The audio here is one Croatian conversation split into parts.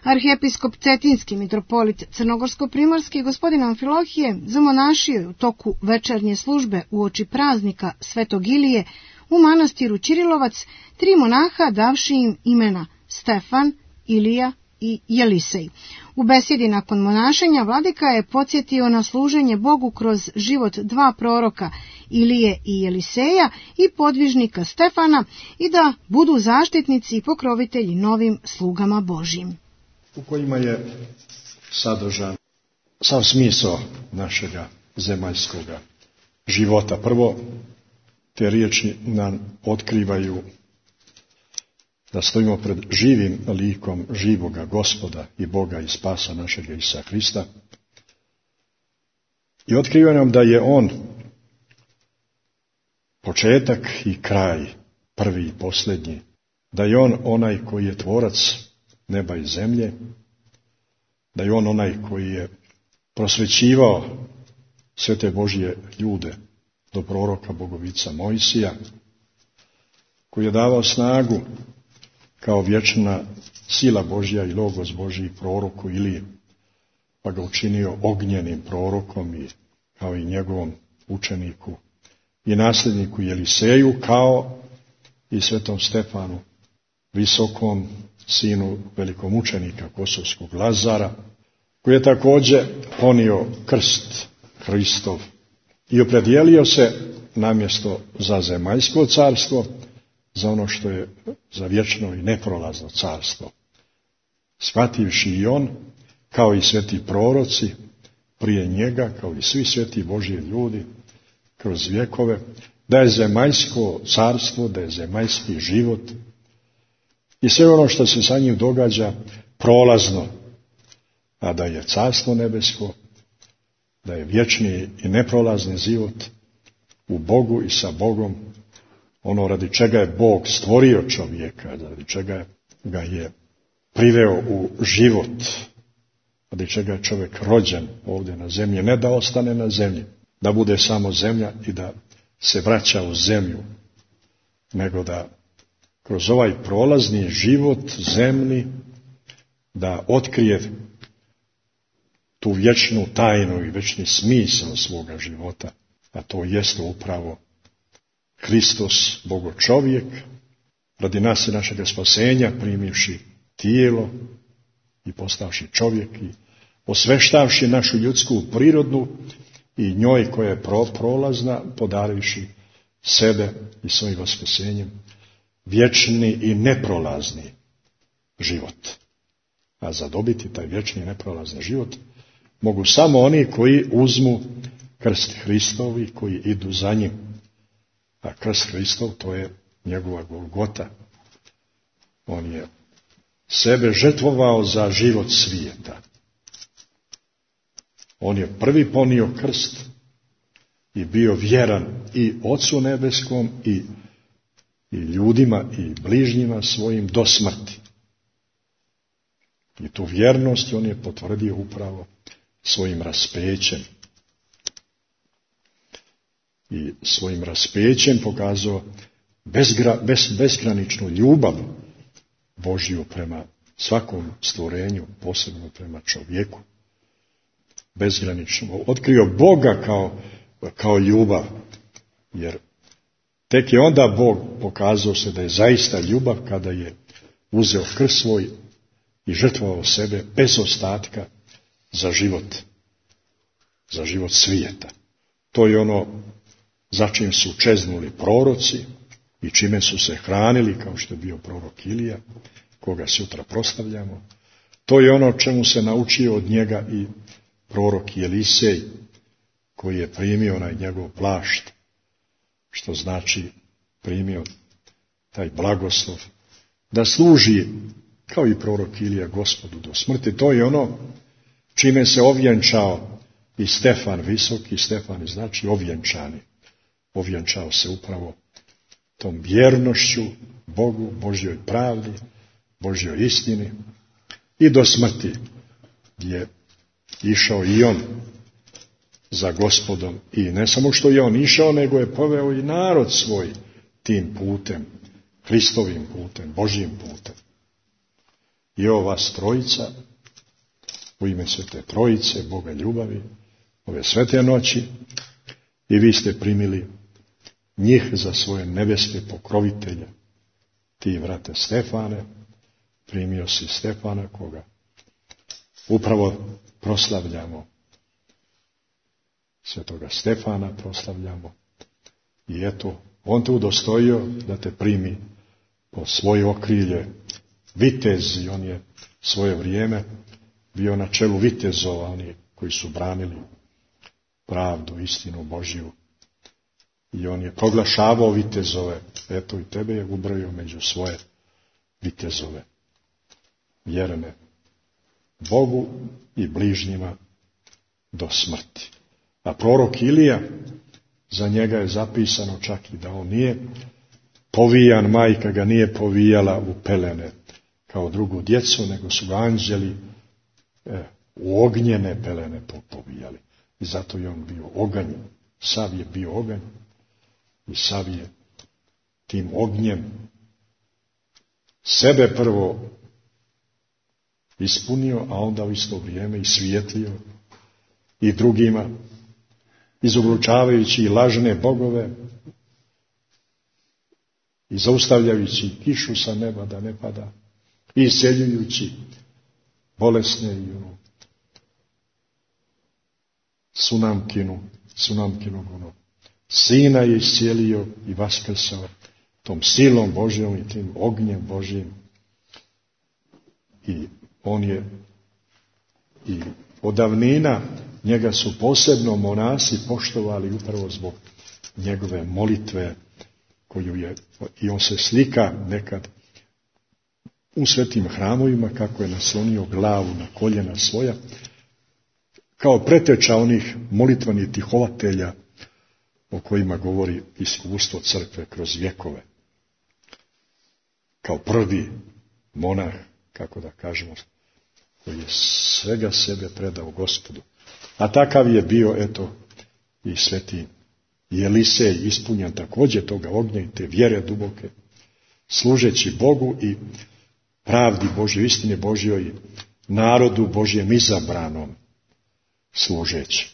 Arhijepiskop Cetinski, mitropolit Crnogorsko-primorski, gospodin Amfilohije, zamonašio je u toku večernje službe uoči praznika Svetog Ilije u manastiru Ćirilovac 3 monaha davši im imena Stefan, Ilija i Jelisej. U besjedi nakon monašenja vladika je podsjetio na služenje Bogu kroz život 2 proroka, Ilije i Jeliseja, i podvižnika Stefana, i da budu zaštitnici i pokrovitelji novim slugama Božjim. U kojima je sadržan sav smisao našega zemaljskoga života. Prvo, te riječi nam otkrivaju da stojimo pred živim likom živoga Gospoda i Boga i spasa našega Isusa Hrista. I otkrivaju nam da je On početak i kraj, prvi i posljednji. Da je On onaj koji je tvorac neba i zemlje. Da je On onaj koji je prosvećivao sve te Božje ljude do proroka Bogovica Mojsija, koji je davao snagu kao vječna sila Božja i logos Božji proroku Iliji, pa ga učinio ognjenim prorokom i kao i njegovom učeniku i nasljedniku Jeliseju, kao i svetom Stefanu, visokom sinu velikom učenika kosovskog Lazara, koji je također ponio krst Hristov i opredijelio se namjesto za zemaljsko carstvo, za ono što je za vječno i neprolazno carstvo. Shvativši i on, kao i sveti proroci, prije njega, kao i svi sveti Božji ljudi, kroz vjekove, da je zemaljsko carstvo, da je zemaljski život i sve ono što se sa njim događa prolazno, a da je carstvo nebesko, da je vječni i neprolazni život u Bogu i sa Bogom, ono radi čega je Bog stvorio čovjeka, radi čega ga je priveo u život, radi čega je čovjek rođen ovdje na zemlji, ne da ostane na zemlji, da bude samo zemlja i da se vraća u zemlju, nego da kroz ovaj prolazni život zemlji da otkrije tu vječnu tajnu i vječni smisao svoga života, a to jeste upravo Hristos, Bogo čovjek, radi nas i našega spasenja, primivši tijelo i postavši čovjek i osveštavši našu ljudsku prirodnu i njoj koja je prolazna, podarivši sebe i svojim vaspesenjem vječni i neprolazni život. A zadobiti taj vječni i neprolazni život mogu samo oni koji uzmu krst Hristovi, koji idu za njim. A krst Hristov, to je njegova Golgota. On je sebe žrtvovao za život svijeta. On je prvi ponio krst i bio vjeran i Ocu nebeskom i ljudima i bližnjima svojim do smrti. I tu vjernost on je potvrdio upravo svojim raspećem. I svojim raspećem pokazao bezgraničnu ljubav Božju prema svakom stvorenju, posebno prema čovjeku. Bezgranično. Otkrio Boga kao ljubav, jer tek je onda Bog pokazao se da je zaista ljubav kada je uzeo krst svoj i žrtvovao sebe bez ostatka za život svijeta. To je ono za čim su čeznuli proroci i čime su se hranili, kao što je bio prorok Ilija, koga sutra proslavljamo. To je ono čemu se naučio od njega i prorok Jelisej, koji je primio onaj njegov plašt, što znači primio taj blagoslov, da služi, kao i prorok Ilija, Gospodu do smrti. To je ono čime se ovjenčao i Stefan visoki, Stefan znači ovjenčani. Ovjenčao se upravo tom vjernošću Bogu, Božjoj pravdi, Božjoj istini i do smrti je išao i on za Gospodom. I ne samo što je on išao, nego je poveo i narod svoj tim putem, Hristovim putem, Božjim putem. I ovo vas trojica, u ime Svete Trojice, Boga ljubavi, ove svete noći, i vi ste primili njih za svoje nebeske pokrovitelje. Ti, vrate Stefane, primio si Stefana, koga upravo proslavljamo. Svetoga Stefana proslavljamo. I eto, on te udostojio da te primi po svoje okrilje vitez, i on je svoje vrijeme bio na čelu vitezova, oni koji su branili pravdu, istinu Božju. I on je proglašavao vitezove, eto i tebe je ubrojio među svoje vitezove, vjerne Bogu i bližnjima do smrti. A prorok Ilija, za njega je zapisano čak i da on nije povijan, majka ga nije povijala u pelene kao drugu djecu, nego su ga anđeli u ognjene pelene povijali. I zato je on bio oganj, sav je bio oganj i sav je tim ognjem sebe prvo ispunio, a onda u isto vrijeme i svijetlio i drugima, izoglučavajući i lažne bogove i zaustavljajući kišu sa neba da ne pada i isceljujući bolesne i Sunamkinog sina je iscijelio i vaskrsao tom silom Božjom i tim ognjem Božjim. I on je i od davnina njega su posebno monasi poštovali upravo zbog njegove molitve koju je, i on se slika nekad u svetim hramovima kako je naslonio glavu na koljena svoja, kao preteča onih molitvanih tihovatelja o kojima govori iskustvo crkve kroz vjekove. Kao prvi monah, kako da kažemo, koji je svega sebe predao Gospodu. A takav je bio, eto, i sveti Jelisej, ispunjen također toga ognja i te vjere duboke, služeći Bogu i pravdi Božjoj, istine Božjoj i narodu Božjem izabranom služeći.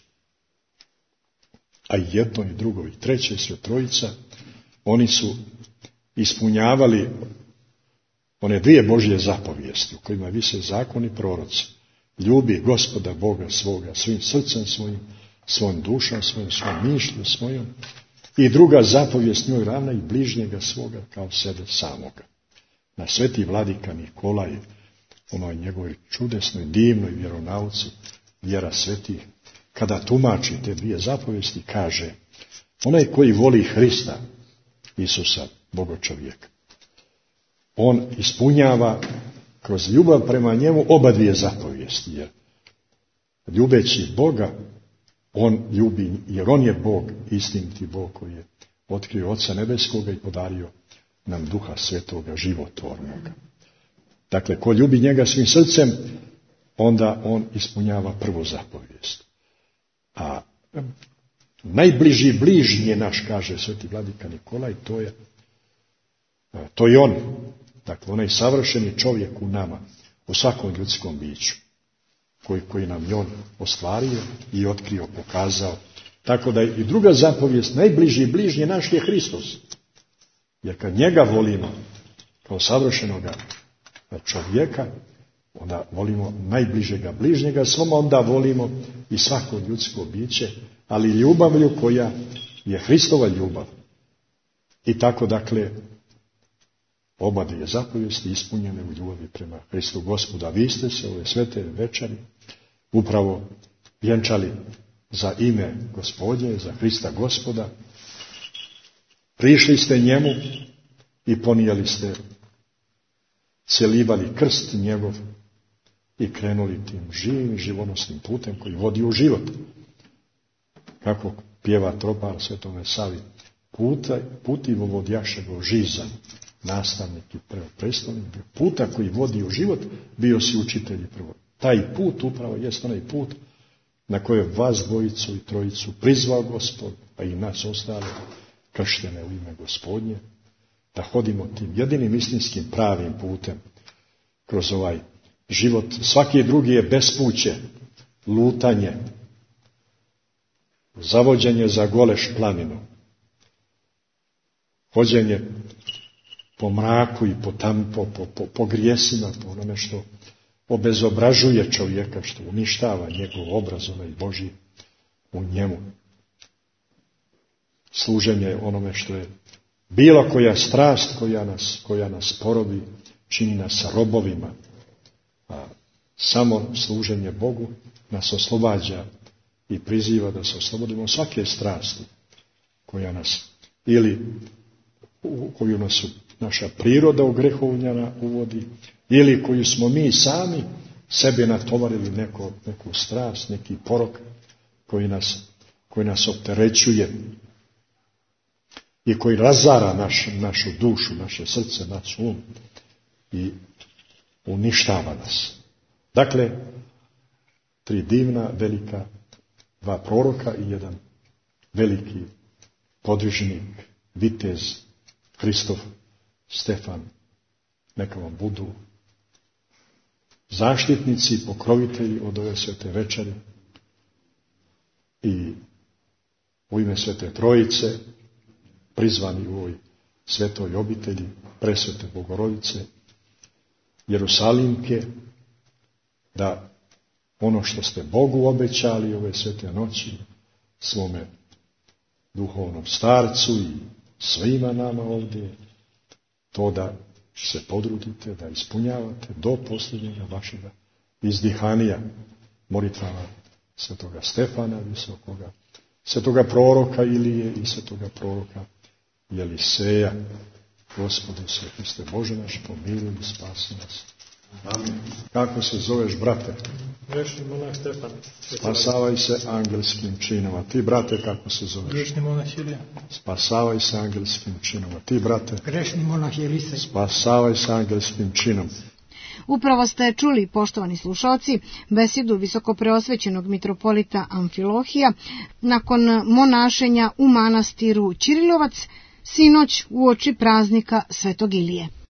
A jedno i drugo i treće, sve trojica, oni su ispunjavali one dvije Božje zapovijesti u kojima vise zakoni proroci. Ljubi Gospoda Boga svoga svim srcem svojim, svojom dušom svojom, svojom mišlju svojom. I druga zapovijest njoj ravna i bližnjega svoga kao sebe samoga. Na sveti vladika Nikolaj, onoj njegovoj čudesnoj, divnoj vjeronauci, vjera svetih, kada tumači te dvije zapovijesti, kaže: onaj koji voli Hrista, Isusa, Boga čovjeka, on ispunjava kroz ljubav prema njemu oba dvije zapovijesti, jer ljubeći Boga, on ljubi, jer on je Bog, istiniti Bog koji je otkrio Oca Nebeskoga i podario nam Duha Svetoga, životvornoga. Dakle, ko ljubi njega svim srcem, onda on ispunjava prvu zapovijest. A najbliži bližnji je naš, kaže sveti vladika Nikolaj, to je on. Dakle, onaj savršeni čovjek u nama, u svakom ljudskom biću, koji nam je on ostvario i otkrio, pokazao. Tako da i druga zapovijest, najbliži bližnji naš je Hristos. Jer kad njega volimo kao savršenoga čovjeka, onda volimo najbližega bližnjega, svom onda volimo i svako ljudsko biće, ali ljubavlju koja je Hristova ljubav. I tako, dakle, oba dvije zapovijesti ispunjene u ljubavi prema Hristu Gospoda. Vi ste se ove svete večeri upravo vjenčali za ime Gospodnje, za Hrista Gospoda. Prišli ste njemu i ponijeli ste, celivali krst njegov i krenuli tim živim živonosnim putem koji vodi u život. Kako pjeva tropar Svetome Savi: puti vodjašego žiza, nastavnik i predstavnik puta koji vodi u život, bio si učitelj prvo. Taj put upravo jest onaj put na koje vas dvojicu i trojicu prizvao Gospod, pa i nas ostale krštene u ime Gospodnje, da hodimo tim jedinim istinskim pravim putem kroz ovaj život, svaki drugi je bespuće, lutanje, zavođenje za Goleš planinu, hođenje po mraku i po grijesima, po onome što obezobražuje čovjeka, što uništava njegov obraz, onaj Božji u njemu. Služenje onome što je bilo koja strast koja nas porobi, čini nas robovima, a samo služenje Bogu nas oslobađa i priziva da se oslobodimo svake strasti koja nas, ili koju nas naša priroda ugrehovljena uvodi, ili koju smo mi sami sebe natovarili neku strast, neki porok koji nas opterećuje i koji razara našu dušu, naše srce, naš um i uništava nas. Dakle, 3 divna, velika, 2 proroka i jedan veliki podvižnik, vitez, Hristof, Stefan, neka vam budu zaštitnici i pokrovitelji od ove svete večeri i u ime Svete Trojice, prizvani u ovoj svetoj obitelji presvete Bogorodice, Jerusalimke, da ono što ste Bogu obećali ove svete noći, svome duhovnom starcu i svima nama ovdje, to da se podrudite, da ispunjavate do posljednjega vašega izdihanija molitvama svetoga Stefana Visokoga, svetoga proroka Ilije i svetoga proroka Jeliseja. Gospodu se Hriste Bože naš, pomiluj i spasi nas. Amen. Kako se zoveš, brate? Grešni monah Stefan. Spasavaj se angelskim činom. A ti, brate, kako se zoveš? Grešni monah Ilija. Spasavaj se angelskim činom. A ti, brate? Grešni monah Jelisej. Spasavaj se angelskim činom. Upravo ste čuli, poštovani slušalci, besedu visokopreosvećenog mitropolita Amfilohija nakon monašenja u manastiru Ćirilovac, sinoć uoči praznika Svetog Ilije.